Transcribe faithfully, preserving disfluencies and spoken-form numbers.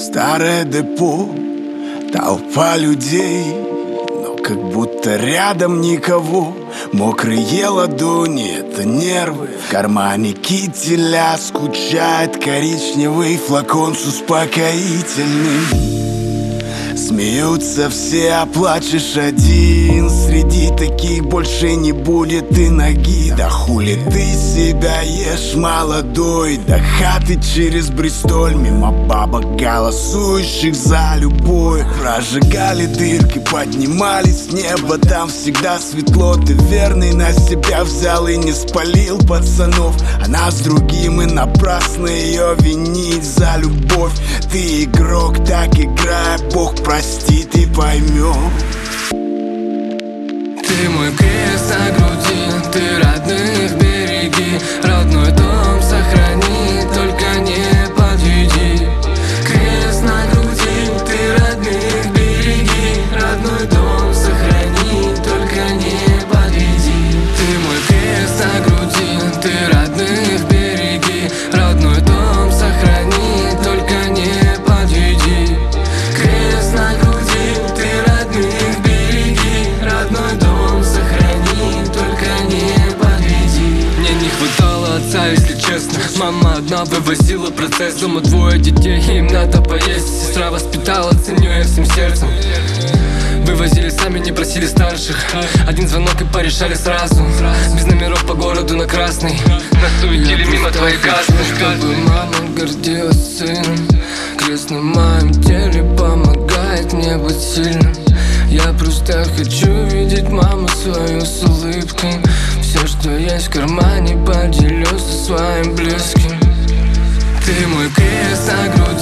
Старое депо, толпа людей, но как будто рядом никого. Мокрые ладони — это нервы. В кармане кителя скучает коричневый флакон с успокоительным. Смеются все, а плачешь один. Среди таких больше не будет и ноги. Да хули ты себя ешь, молодой? До хаты через Бристоль, мимо бабок, голосующих за любовь. Прожигали дырки, поднимались с неба, там всегда светло. Ты верный на себя взял и не спалил пацанов. Она с другим, и напрасно ее винить за любовь. Ты игрок, так играй, Бог простит и поймем. Ты мой крест на груди, ты родных береги. Родной дом сохрани, только не подведи. Крест на груди, ты родных береги. Родной дом сохрани, только не подведи. Ты мой крест на груди, ты родных береги. Родной дом сохрани, только не подведи. Крест на груди, ты родных береги. Родной дом сохрани, только не подведи. Мне не хватало отца, если честно. Мама одна вывозила процесс. Дома двое детей, им надо поесть. Сестра воспитала, ценю я всем сердцем. Вывозили сами, не просили старших. Один звонок и порешали сразу. Без номеров по городу на красный. Нас суетили мимо твоей кассы. Чтобы мама гордилась сыном. Крест на моем теле помогает мне быть сильным. Я просто хочу видеть маму свою с улыбкой. Все, что есть в кармане, поделюсь со своим близким. Ты мой крест на груди.